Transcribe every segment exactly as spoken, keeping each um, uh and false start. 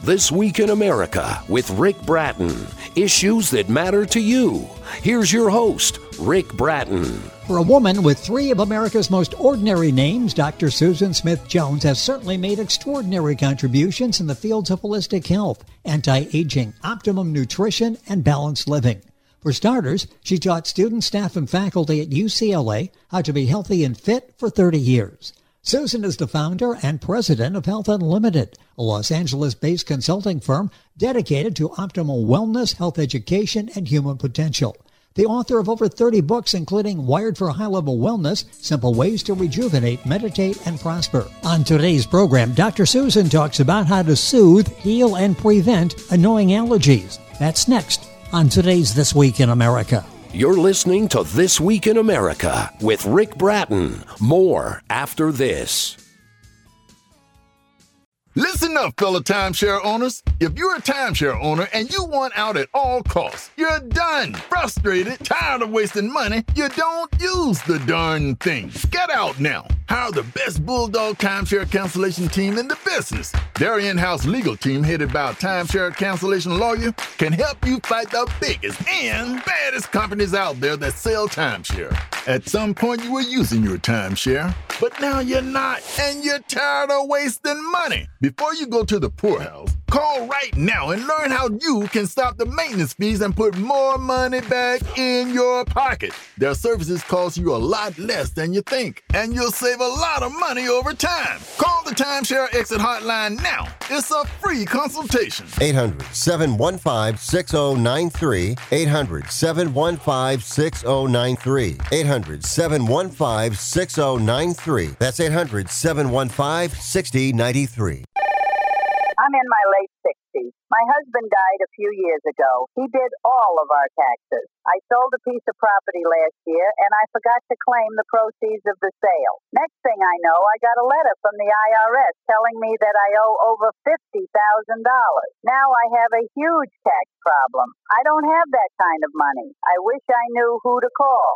This Week in America with Rick Bratton. Issues that matter to you. Here's your host, Rick Bratton. For a woman with three of America's most ordinary names, Doctor Susan Smith Jones has certainly made extraordinary contributions in the fields of holistic health, anti-aging, optimum nutrition, and balanced living. For starters, she taught students, staff, and faculty at U C L A how to be healthy and fit for thirty years. Susan is the founder and president of Health Unlimited, a Los Angeles-based consulting firm dedicated to optimal wellness, health education, and human potential. The author of over thirty books, including Wired for High-Level Wellness, Simple Ways to Rejuvenate, Meditate, and Prosper. On today's program, Doctor Susan talks about how to soothe, heal, and prevent annoying allergies. That's next on today's This Week in America. You're listening to This Week in America with Rick Bratton. More after this. Listen up, fellow timeshare owners. If you're a timeshare owner and you want out at all costs, you're done, frustrated, tired of wasting money, you don't use the darn thing. Get out now. Hire the best Bulldog timeshare cancellation team in the business. Their in-house legal team, headed by a timeshare cancellation lawyer, can help you fight the biggest and baddest companies out there that sell timeshare. At some point, you were using your timeshare, but now you're not, and you're tired of wasting money. Before you go to the poorhouse, call right now and learn how you can stop the maintenance fees and put more money back in your pocket. Their services cost you a lot less than you think, and you'll save a lot of money over time. Call the Timeshare Exit Hotline now. It's a free consultation. eight hundred, seven one five, six zero nine three. eight hundred, seven one five, six zero nine three. eight hundred, seven one five, six zero nine three. That's eight hundred, seven one five, six zero nine three. I'm in my late sixties. My husband died a few years ago. He did all of our taxes. I sold a piece of property last year, and I forgot to claim the proceeds of the sale. Next thing I know, I got a letter from the I R S telling me that I owe over fifty thousand dollars. Now I have a huge tax problem. I don't have that kind of money. I wish I knew who to call.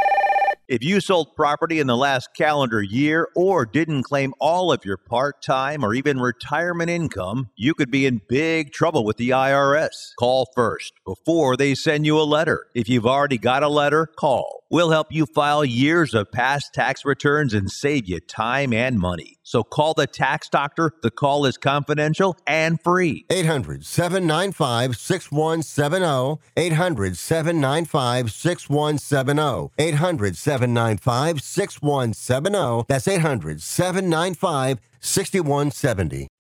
If you sold property in the last calendar year or didn't claim all of your part-time or even retirement income, you could be in big trouble with the I R S. Call first before they send you a letter. If you've already got a letter, call. We'll help you file years of past tax returns and save you time and money. So call the tax doctor. The call is confidential and free. eight hundred, seven nine five, six one seven zero. eight hundred, seven nine five, six one seven zero. eight hundred, seven nine five, six one seven zero. That's eight hundred, seven nine five, six one seven zero.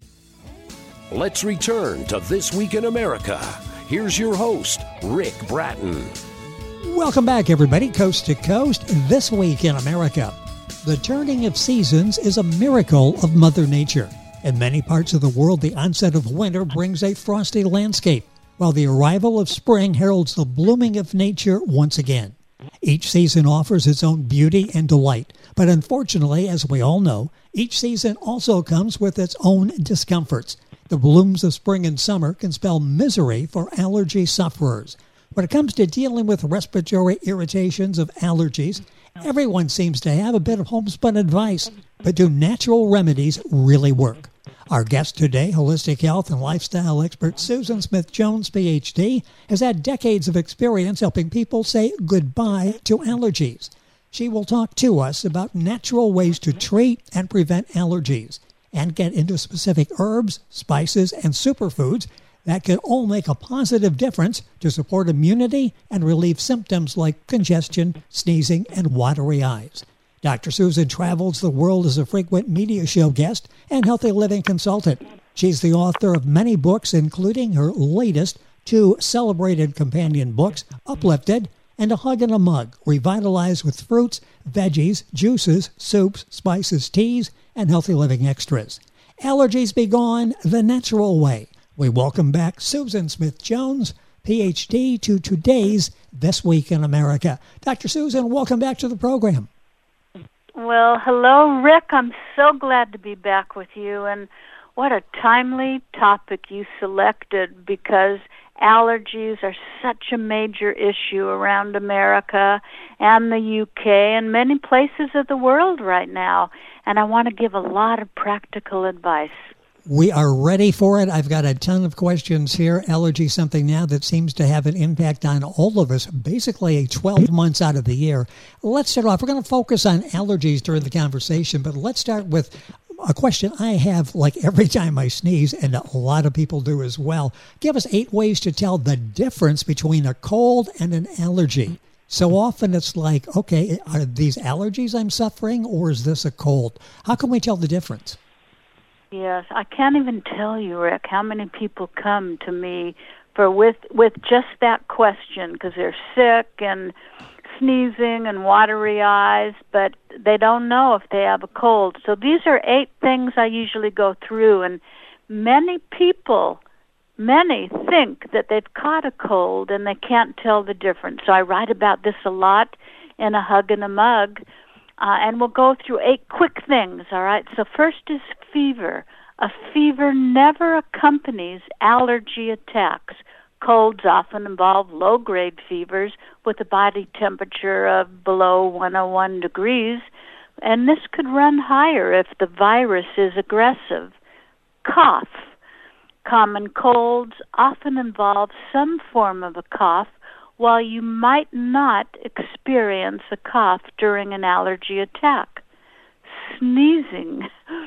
Let's return to This Week in America. Here's your host, Rick Bratton. Welcome back, everybody, coast to coast, This Week in America. The turning of seasons is a miracle of Mother Nature. In many parts of the world, the onset of winter brings a frosty landscape, while the arrival of spring heralds the blooming of nature once again. Each season offers its own beauty and delight, but unfortunately, as we all know, each season also comes with its own discomforts. The blooms of spring and summer can spell misery for allergy sufferers. When it comes to dealing with respiratory irritations of allergies, everyone seems to have a bit of homespun advice, but do natural remedies really work? Our guest today, holistic health and lifestyle expert Susan Smith Jones, P H D, has had decades of experience helping people say goodbye to allergies. She will talk to us about natural ways to treat and prevent allergies and get into specific herbs, spices, and superfoods that can all make a positive difference to support immunity and relieve symptoms like congestion, sneezing, and watery eyes. Doctor Susan travels the world as a frequent media show guest and healthy living consultant. She's the author of many books, including her latest two celebrated companion books, Uplifted and A Hug in a Mug, revitalized with fruits, veggies, juices, soups, spices, teas, and healthy living extras. Allergies be gone the natural way. We welcome back Susan Smith Jones, P H D, to today's This Week in America. Doctor Susan, welcome back to the program. Well, hello, Rick. I'm so glad to be back with you. And what a timely topic you selected, because allergies are such a major issue around America and the U K and many places of the world right now. And I want to give a lot of practical advice. We are ready for it. I've got a ton of questions here. Allergy, something now that seems to have an impact on all of us, basically twelve months out of the year. Let's start off. We're going to focus on allergies during the conversation, but let's start with a question I have like every time I sneeze, and a lot of people do as well. Give us eight ways to tell the difference between a cold and an allergy. So often it's like, okay, are these allergies I'm suffering, or is this a cold? How can we tell the difference? Yes, I can't even tell you, Rick, how many people come to me for with with just that question because they're sick and sneezing and watery eyes, but they don't know if they have a cold. So these are eight things I usually go through, and many people, many think that they've caught a cold and they can't tell the difference. So I write about this a lot in A Hug and a Mug. Uh, and we'll go through eight quick things, all right? So first is fever. A fever never accompanies allergy attacks. Colds often involve low-grade fevers with a body temperature of below one hundred one degrees, and this could run higher if the virus is aggressive. Cough. Common colds often involve some form of a cough, while you might not experience a cough during an allergy attack. Sneezing.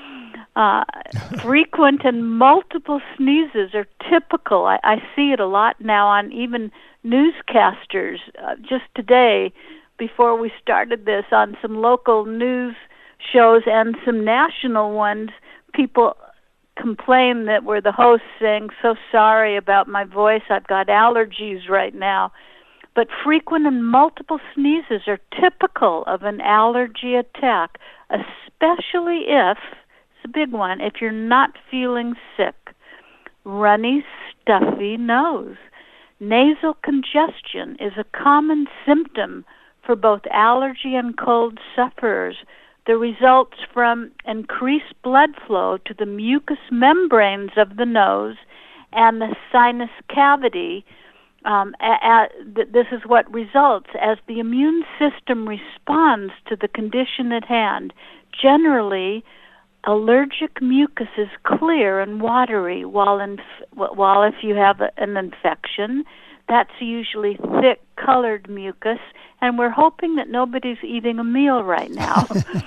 Uh, frequent and multiple sneezes are typical. I, I see it a lot now on even newscasters. Uh, just today, before we started this, on some local news shows and some national ones, people complain that we're the hosts saying, so sorry about my voice, I've got allergies right now. But frequent and multiple sneezes are typical of an allergy attack, especially if, it's a big one, if you're not feeling sick. Runny, stuffy nose. Nasal congestion is a common symptom for both allergy and cold sufferers. The results from increased blood flow to the mucous membranes of the nose and the sinus cavity. Um, a, a, th- this is what results as the immune system responds to the condition at hand. Generally, allergic mucus is clear and watery, while, inf- while if you have a, an infection, that's usually thick, colored mucus, and we're hoping that nobody's eating a meal right now.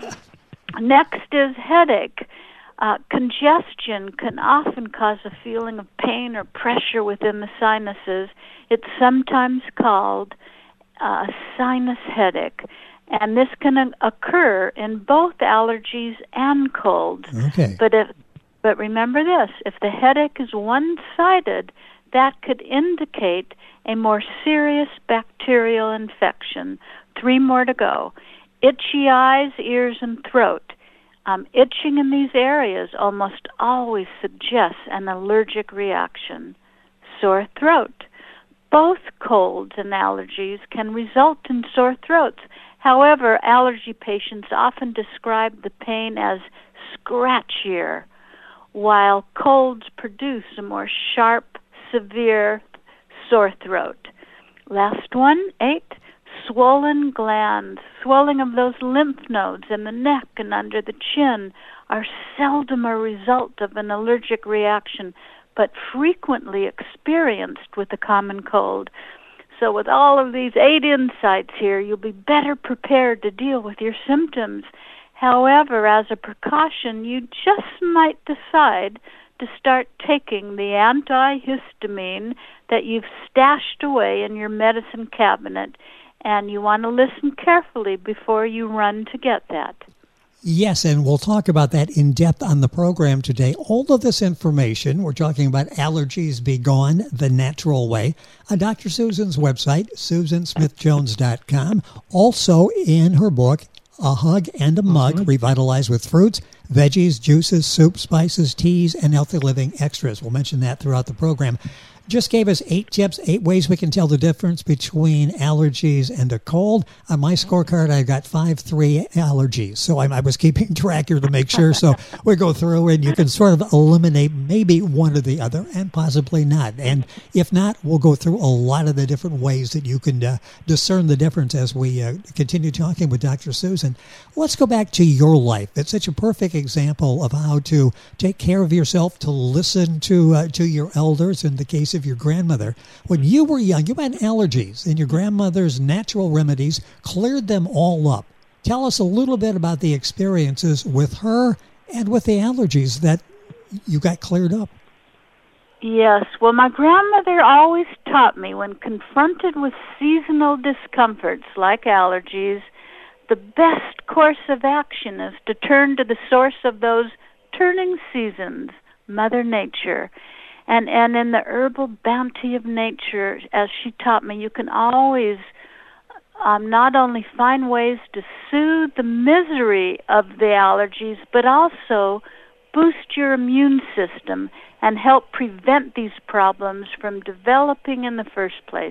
Next is headache. Uh, congestion can often cause a feeling of pain or pressure within the sinuses. It's sometimes called uh, sinus headache, and this can occur in both allergies and colds. Okay. But if, but remember this: if the headache is one-sided, that could indicate a more serious bacterial infection. Three more to go. Itchy eyes, ears, and throat. Um, itching in these areas almost always suggests an allergic reaction. Sore throat. Both colds and allergies can result in sore throats. However, allergy patients often describe the pain as scratchier, while colds produce a more sharp, severe sore throat. Last one, eight. Swollen glands, swelling of those lymph nodes in the neck and under the chin are seldom a result of an allergic reaction, but frequently experienced with a common cold. So with all of these eight insights here, you'll be better prepared to deal with your symptoms. However, as a precaution, you just might decide to start taking the antihistamine that you've stashed away in your medicine cabinet, and you want to listen carefully before you run to get that. Yes, and we'll talk about that in depth on the program today. All of this information, we're talking about Allergies Be Gone the Natural Way, on Doctor Susan's website, susan smith jones dot com. Also in her book, A Hug and a Mug, mm-hmm. Revitalized with Fruits, Veggies, Juices, Soups, Spices, Teas, and Healthy Living Extras. We'll mention that throughout the program. just gave us eight tips, eight ways we can tell the difference between allergies and a cold. On my scorecard, I got five, three allergies. So I, I was keeping track here to make sure. So we go through and you can sort of eliminate maybe one or the other and possibly not. And if not, we'll go through a lot of the different ways that you can uh, discern the difference as we uh, continue talking with Doctor Susan. Let's go back to your life. It's such a perfect example of how to take care of yourself, to listen to uh, to your elders. In the case of your grandmother, when you were young, you had allergies, and your grandmother's natural remedies cleared them all up. Tell us a little bit about the experiences with her and with the allergies that you got cleared up. Yes, well, my grandmother always taught me when confronted with seasonal discomforts like allergies, the best course of action is to turn to the source of those turning seasons, Mother Nature. And and in the herbal bounty of nature, as she taught me, you can always um, not only find ways to soothe the misery of the allergies, but also boost your immune system and help prevent these problems from developing in the first place.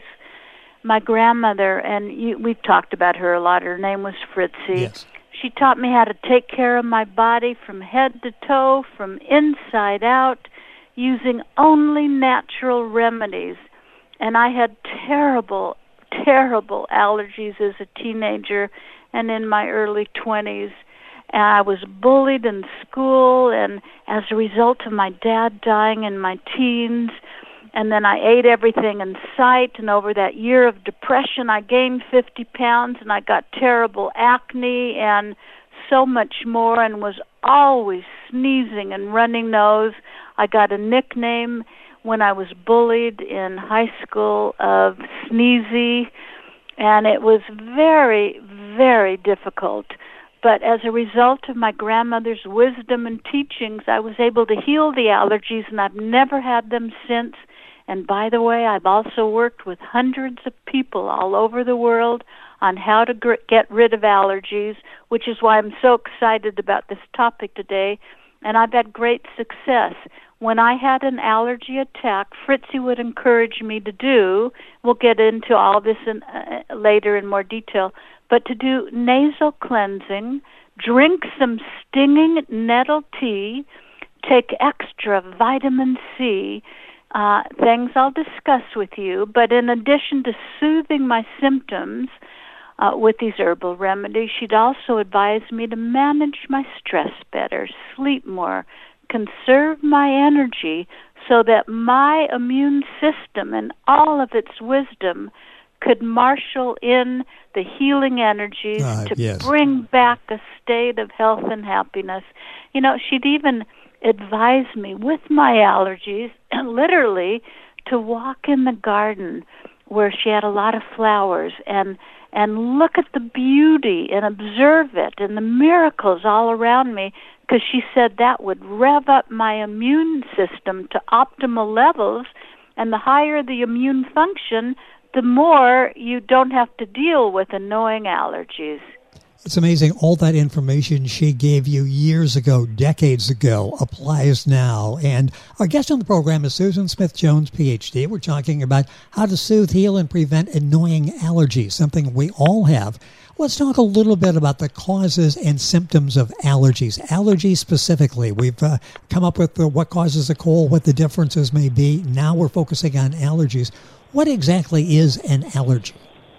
My grandmother, and you, we've talked about her a lot, her name was Fritzie. Yes. She taught me how to take care of my body from head to toe, from inside out, using only natural remedies. And I had terrible, terrible allergies as a teenager and in my early twenties. And I was bullied in school, and as a result of my dad dying in my teens, and then I ate everything in sight, and over that year of depression, I gained fifty pounds, and I got terrible acne and so much more, and was always sneezing and running nose. I got a nickname when I was bullied in high school of Sneezy, and it was very, very difficult. But as a result of my grandmother's wisdom and teachings, I was able to heal the allergies, and I've never had them since. And by the way, I've also worked with hundreds of people all over the world on how to gr- get rid of allergies, which is why I'm so excited about this topic today. And I've had great success. When I had an allergy attack, Fritzie would encourage me to do, we'll get into all this in, uh, later in more detail, but to do nasal cleansing, drink some stinging nettle tea, take extra vitamin C, uh, things I'll discuss with you. But in addition to soothing my symptoms uh, with these herbal remedies, she'd also advise me to manage my stress better, sleep more, conserve my energy so that my immune system and all of its wisdom could marshal in the healing energies uh, to yes. bring back a state of health and happiness. You know, she'd even advise me with my allergies, literally, to walk in the garden where she had a lot of flowers and and look at the beauty and observe it and the miracles all around me, because she said that would rev up my immune system to optimal levels, and the higher the immune function, the more you don't have to deal with annoying allergies. It's amazing. All that information she gave you years ago, decades ago, applies now. And our guest on the program is Susan Smith-Jones, P H D. We're talking about how to soothe, heal, and prevent annoying allergies, something we all have. Let's talk a little bit about the causes and symptoms of allergies. Allergies specifically. We've uh, come up with the, what causes a cold, what the differences may be. Now we're focusing on allergies. What exactly is an allergy?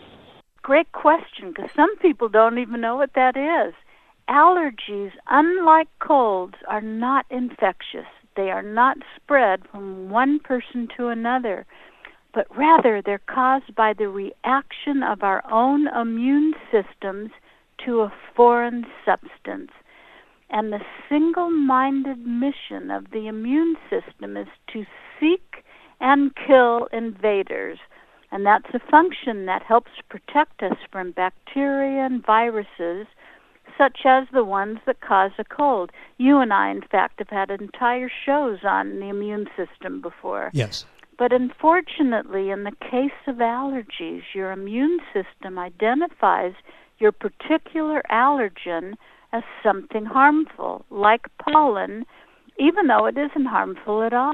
Great question, because some people don't even know what that is. Allergies, unlike colds, are not infectious. They are not spread from one person to another, but rather they're caused by the reaction of our own immune systems to a foreign substance. And the single-minded mission of the immune system is to seek and kill invaders. And that's a function that helps protect us from bacteria and viruses, such as the ones that cause a cold. You and I, in fact, have had entire shows on the immune system before. Yes. But unfortunately, in the case of allergies, your immune system identifies your particular allergen as something harmful, like pollen, even though it isn't harmful at all.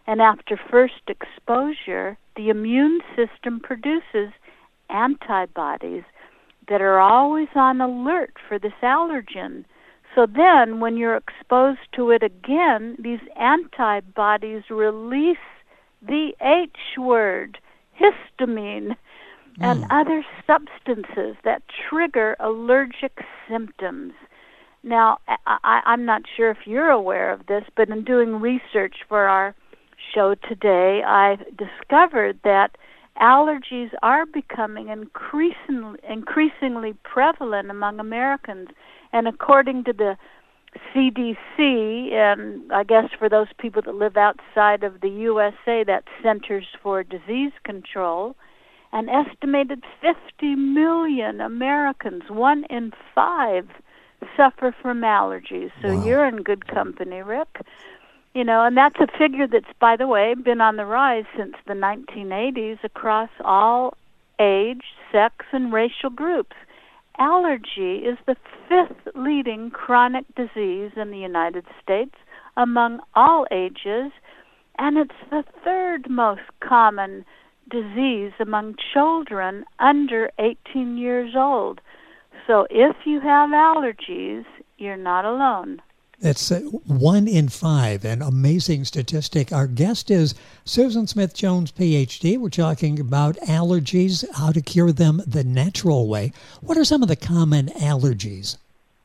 And after first exposure, the immune system produces antibodies that are always on alert for this allergen. So then, when you're exposed to it again, these antibodies release the H word, histamine, and Mm. other substances that trigger allergic symptoms. Now, I, I, I'm not sure if you're aware of this, but in doing research for our show today, I discovered that allergies are becoming increasingly, increasingly prevalent among Americans. And according to the C D C, and I guess for those people that live outside of the U S A, that's Centers for Disease Control, an estimated fifty million Americans, one in five, suffer from allergies. So Wow. you're in good company, Rick. You know, and that's a figure that's, by the way, been on the rise since the nineteen eighties across all age, sex, and racial groups. Allergy is the fifth leading chronic disease in the United States among all ages, and it's the third most common disease among children under eighteen years old. So if you have allergies, you're not alone. That's uh, one in five, an amazing statistic. Our guest is Susan Smith Jones, P H D. We're talking about allergies, how to cure them the natural way. What are some of the common allergies?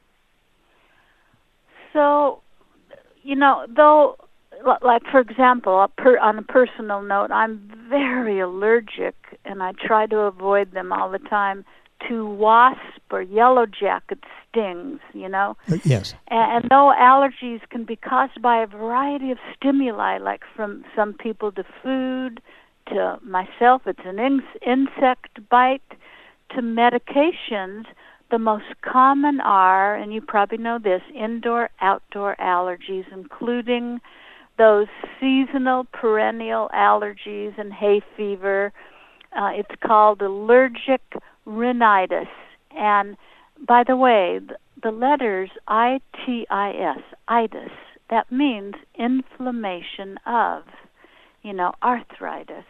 So, you know, though, like, for example, on a personal note, I'm very allergic, and I try to avoid them all the time, to wasp or yellow jacket stings, you know? Uh, yes. And, and though allergies can be caused by a variety of stimuli, like from some people to food, to myself, it's an in- insect bite, to medications, the most common are, and you probably know this, indoor-outdoor allergies, including those seasonal perennial allergies and hay fever. Uh, it's called allergic rhinitis. And by the way, the, the letters I T I S, itis, that means inflammation of, you know, arthritis,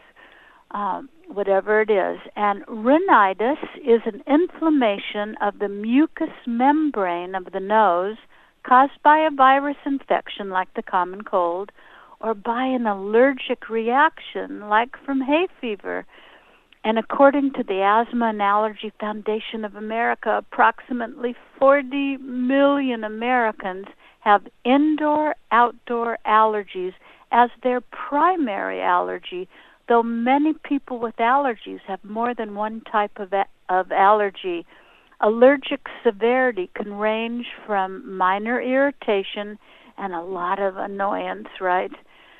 um, whatever it is. And rhinitis is an inflammation of the mucous membrane of the nose caused by a virus infection like the common cold, or by an allergic reaction like from hay fever. And according to the Asthma and Allergy Foundation of America, approximately forty million Americans have indoor-outdoor allergies as their primary allergy, though many people with allergies have more than one type of, a- of allergy. Allergic severity can range from minor irritation and a lot of annoyance, right,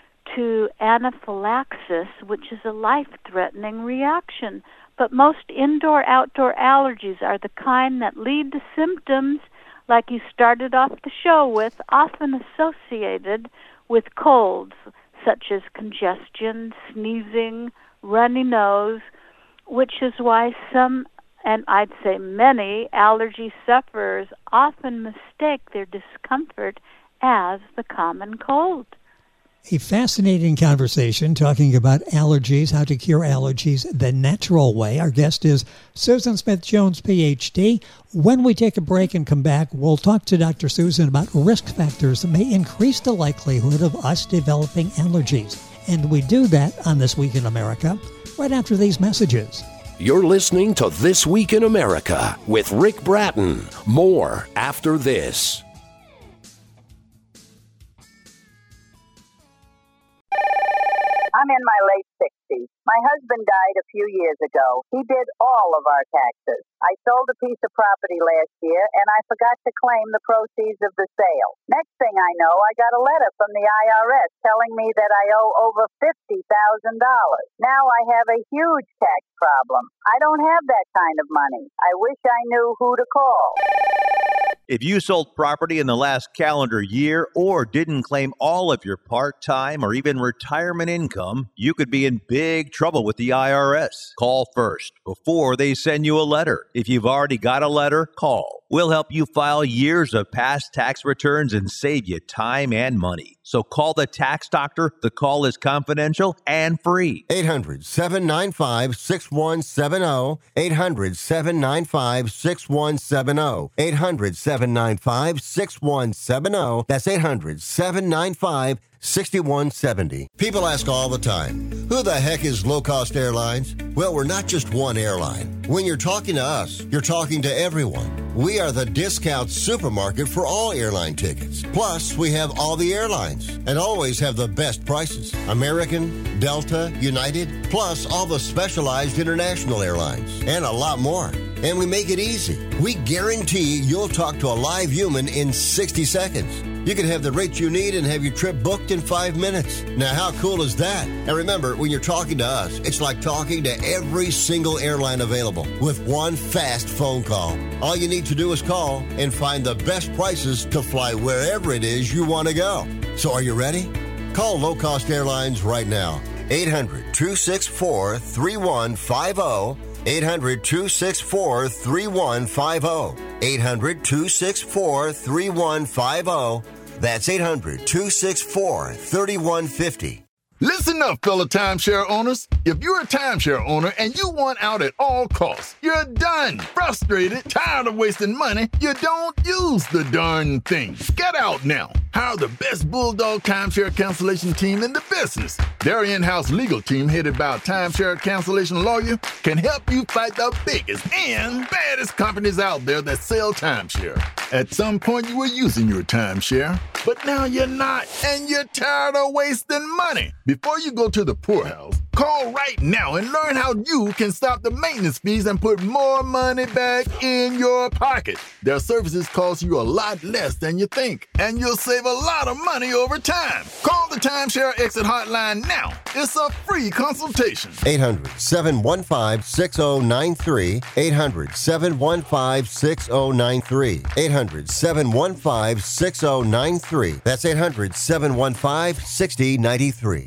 to anaphylaxis, which is a life-threatening reaction. But most indoor-outdoor allergies are the kind that lead to symptoms like you started off the show with, often associated with colds, such as congestion, sneezing, runny nose, which is why some, and I'd say many, allergy sufferers often mistake their discomfort as the common cold. A fascinating conversation talking about allergies, how to cure allergies the natural way. Our guest is Susan Smith Jones, P H D. When we take a break and come back, we'll talk to Doctor Susan about risk factors that may increase the likelihood of us developing allergies. And we do that on This Week in America right after these messages. You're listening to This Week in America with Rick Bratton. More after this. I'm in my late sixties. My husband died a few years ago. He did all of our taxes. I sold a piece of property last year, and I forgot to claim the proceeds of the sale. Next thing I know, I got a letter from the I R S telling me that I owe over fifty thousand dollars. Now I have a huge tax problem. I don't have that kind of money. I wish I knew who to call. If you sold property in the last calendar year or didn't claim all of your part-time or even retirement income, you could be in big trouble with the I R S. Call first before they send you a letter. If you've already got a letter, call. We'll help you file years of past tax returns and save you time and money. So call the Tax Doctor. The call is confidential and free. eight hundred, seven nine five, six one seven zero. eight hundred, seven nine five, six one seven zero. eight hundred, seven nine five, six one seven zero. That's eight hundred, seven nine five, six one seven zero. People ask all the time, who the heck is Low Cost Airlines? Well, we're not just one airline. When you're talking to us, you're talking to everyone. We are the discount supermarket for all airline tickets. Plus, we have all the airlines and always have the best prices. American, Delta, United, plus all the specialized international airlines and a lot more. And we make it easy. We guarantee you'll talk to a live human in sixty seconds. You can have the rate you need and have your trip booked in five minutes. Now, how cool is that? And remember, when you're talking to us, it's like talking to every single airline available with one fast phone call. All you need to do is call and find the best prices to fly wherever it is you want to go. So are you ready? Call Low Cost Airlines right now. eight hundred, two six four, three one five zero. eight hundred, two six four, three one five zero. eight hundred, two six four, three one five zero. That's eight hundred, two six four, three one five zero. Listen up, fellow timeshare owners. If you're a timeshare owner and you want out at all costs, you're done, frustrated, tired of wasting money, you don't use the darn thing. Get out now. Hire the best Bulldog timeshare cancellation team in the business. Their in-house legal team, headed by a timeshare cancellation lawyer, can help you fight the biggest and baddest companies out there that sell timeshare. At some point, you were using your timeshare, but now you're not, and you're tired of wasting money. Before you go to the poorhouse, call right now and learn how you can stop the maintenance fees and put more money back in your pocket. Their services cost you a lot less than you think, and you'll save a lot of money over time. Call the Timeshare Exit Hotline now. It's a free consultation. eight hundred, seven one five, six zero nine three. eight hundred, seven one five, six zero nine three. eight hundred, seven one five, six zero nine three. That's eight hundred, seven one five, six zero nine three.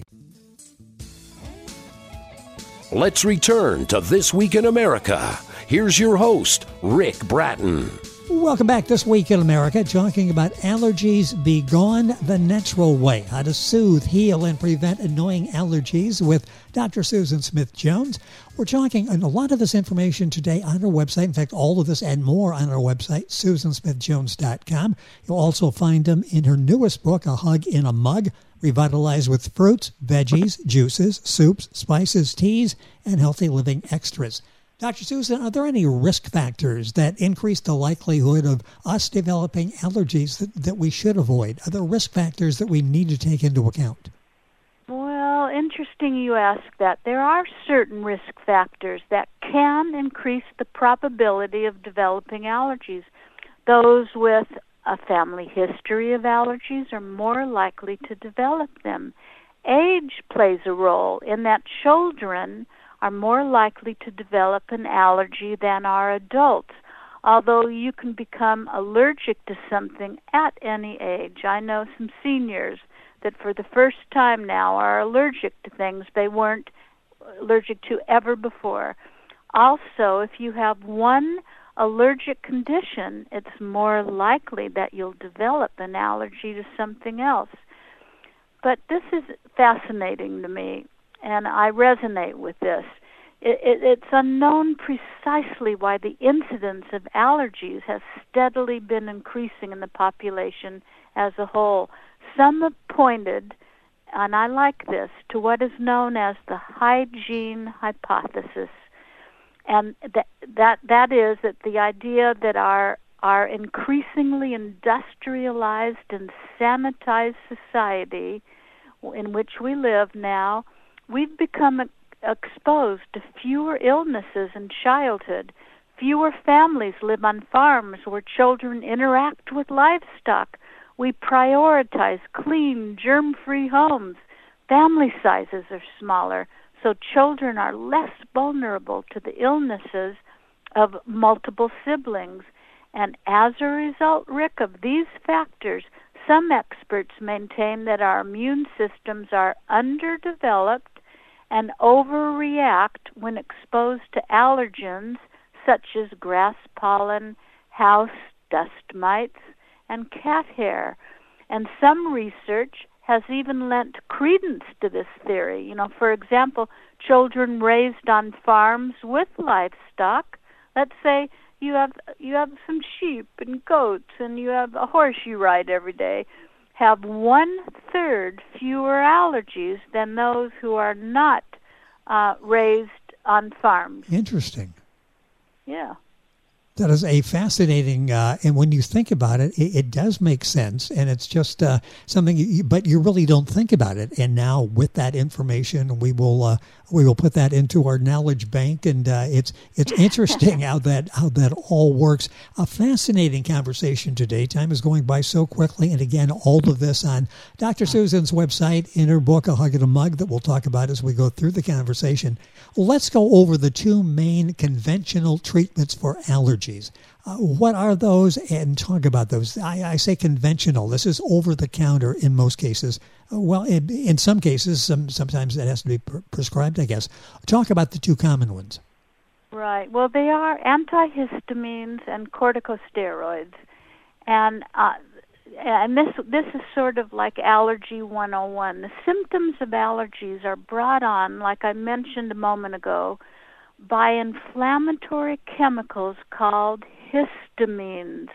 Let's return to This Week in America. Here's your host, Rick Bratton. Welcome back. This Week in America, talking about allergies be gone the natural way, how to soothe, heal, and prevent annoying allergies with Doctor Susan Smith-Jones. We're talking, and a lot of this information today on our website. In fact, all of this and more on our website, susan smith jones dot com. You'll also find them in her newest book, A Hug in a Mug, revitalized with fruits, veggies, juices, soups, spices, teas, and healthy living extras. Doctor Susan, are there any risk factors that increase the likelihood of us developing allergies that, that we should avoid? Are there risk factors that we need to take into account? Well, interesting you ask that. There are certain risk factors that can increase the probability of developing allergies. Those with a family history of allergies are more likely to develop them. Age plays a role in that children are more likely to develop an allergy than are adults, although you can become allergic to something at any age. I know some seniors that for the first time now are allergic to things they weren't allergic to ever before. Also, if you have one allergic condition, it's more likely that you'll develop an allergy to something else. But this is fascinating to me, and I resonate with this. It, it, it's unknown precisely why the incidence of allergies has steadily been increasing in the population as a whole. Some have pointed, and I like this, to what is known as the hygiene hypothesis. And that that that is that the idea that our our increasingly industrialized and sanitized society in which we live now, we've become exposed to fewer illnesses in childhood. Fewer families live on farms where children interact with livestock. We prioritize clean, germ-free homes. Family sizes are smaller, so children are less vulnerable to the illnesses of multiple siblings. And as a result, Rick, of these factors, some experts maintain that our immune systems are underdeveloped and overreact when exposed to allergens such as grass pollen, house dust mites, and cat hair. And some research has even lent credence to this theory. You know, for example, children raised on farms with livestock, let's say you have you have some sheep and goats and you have a horse you ride every day, have one-third fewer allergies than those who are not uh, raised on farms. Interesting. Yeah. That is a fascinating, uh, and when you think about it, it, it does make sense, and it's just uh, something. You, but you really don't think about it. And now, with that information, we will uh, we will put that into our knowledge bank, and uh, it's it's interesting how that how that all works. A fascinating conversation today. Time is going by so quickly, and again, all of this on Doctor Susan's website in her book, A Hug and a Mug, that we'll talk about as we go through the conversation. Let's go over the two main conventional treatments for allergies. Uh, what are those, and talk about those? I, I say conventional. This is over-the-counter in most cases. Uh, well, in, in some cases, some, sometimes it has to be pr- prescribed, I guess. Talk about the two common ones. Right. Well, they are antihistamines and corticosteroids. And uh, and this this is sort of like Allergy one oh one. The symptoms of allergies are brought on, like I mentioned a moment ago, by inflammatory chemicals called histamines.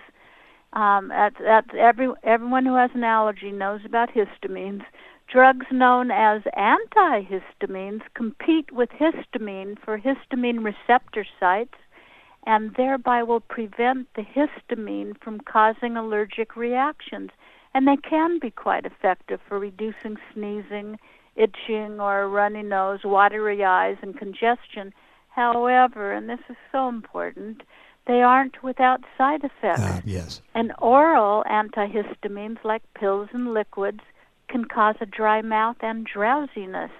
Um, that's, that's every, everyone who has an allergy knows about histamines. Drugs known as antihistamines compete with histamine for histamine receptor sites and thereby will prevent the histamine from causing allergic reactions. And they can be quite effective for reducing sneezing, itching, or a runny nose, watery eyes, and congestion. However, and this is so important, they aren't without side effects. Uh, yes. And oral antihistamines, like pills and liquids, can cause a dry mouth and drowsiness.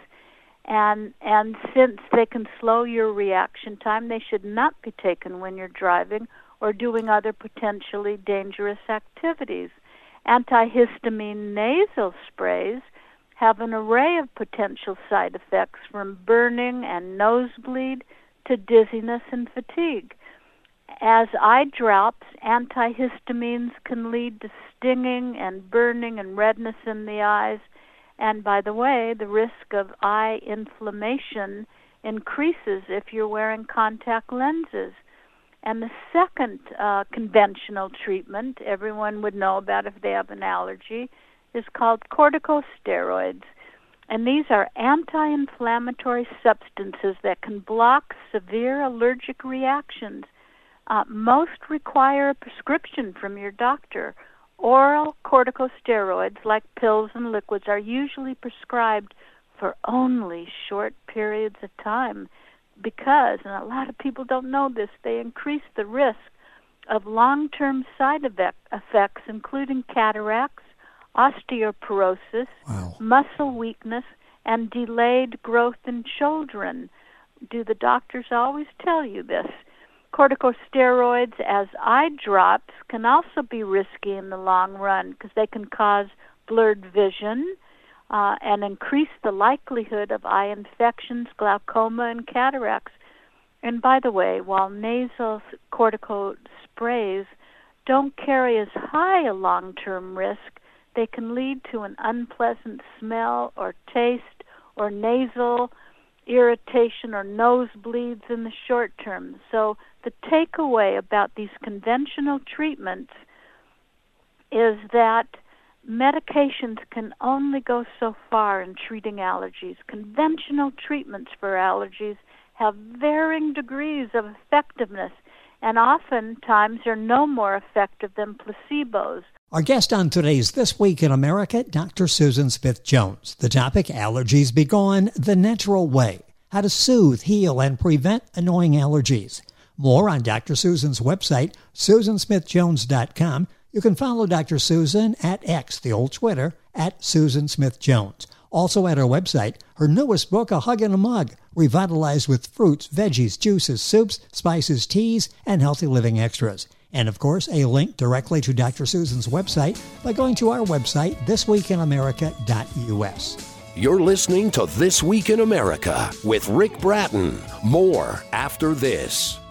And and since they can slow your reaction time, they should not be taken when you're driving or doing other potentially dangerous activities. Antihistamine nasal sprays have an array of potential side effects, from burning and nosebleed to dizziness and fatigue. As eye drops, antihistamines can lead to stinging and burning and redness in the eyes. And by the way, the risk of eye inflammation increases if you're wearing contact lenses. And the second uh, conventional treatment everyone would know about if they have an allergy is called corticosteroids. And these are anti-inflammatory substances that can block severe allergic reactions. Uh, most require a prescription from your doctor. Oral corticosteroids, like pills and liquids, are usually prescribed for only short periods of time because, and a lot of people don't know this, they increase the risk of long-term side effects, including cataracts, osteoporosis, wow. muscle weakness, and delayed growth in children. Do the doctors always tell you this? Corticosteroids as eye drops can also be risky in the long run because they can cause blurred vision uh, and increase the likelihood of eye infections, glaucoma, and cataracts. And by the way, while nasal cortico sprays don't carry as high a long-term risk, they can lead to an unpleasant smell or taste or nasal irritation or nosebleeds in the short term. So the takeaway about these conventional treatments is that medications can only go so far in treating allergies. Conventional treatments for allergies have varying degrees of effectiveness and oftentimes are no more effective than placebos. Our guest on today's This Week in America, Doctor Susan Smith-Jones. The topic, allergies be gone the natural way. How to soothe, heal, and prevent annoying allergies. More on Doctor Susan's website, susan smith jones dot com. You can follow Doctor Susan at X, the old Twitter, at Susan Smith Jones. Also at her website, her newest book, A Hug and a Mug, revitalized with fruits, veggies, juices, soups, spices, teas, and healthy living extras. And, of course, a link directly to Doctor Susan's website by going to our website, this week in america dot u s. You're listening to This Week in America with Rick Bratton. More after this.